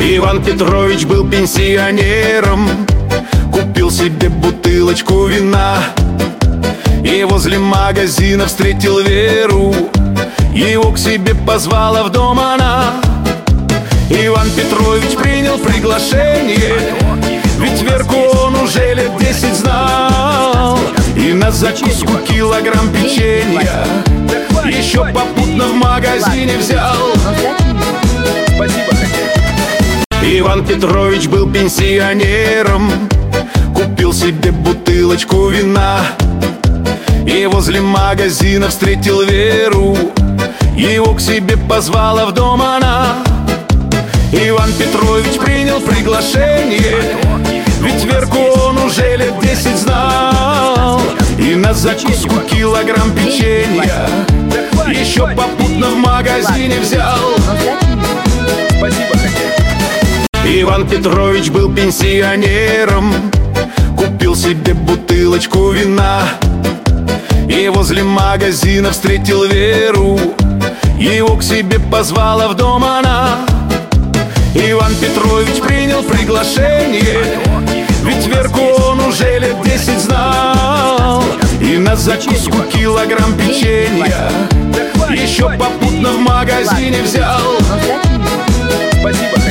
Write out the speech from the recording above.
Иван Петрович был пенсионером, купил себе бутылочку вина и возле магазина встретил Веру. Его к себе позвала в дом она. Иван Петрович принял приглашение, ведь Верку он уже лет 10 знал. И на закуску килограмм печенья еще попутно в магазине взял. Иван Петрович был пенсионером, купил себе бутылочку вина и возле магазина встретил Веру. Его к себе позвала в дом она. Иван Петрович принял приглашение, ведь Верку он уже лет 10 знал. И на закуску килограмм печенья еще попутно в магазине взял. Иван Петрович был пенсионером, купил себе бутылочку вина и возле магазина встретил Веру. Его к себе позвала в дом она. Иван Петрович принял приглашение, ведь Верку он уже лет 10 знал. И на закуску килограмм печенья еще попутно в магазине взял. Спасибо.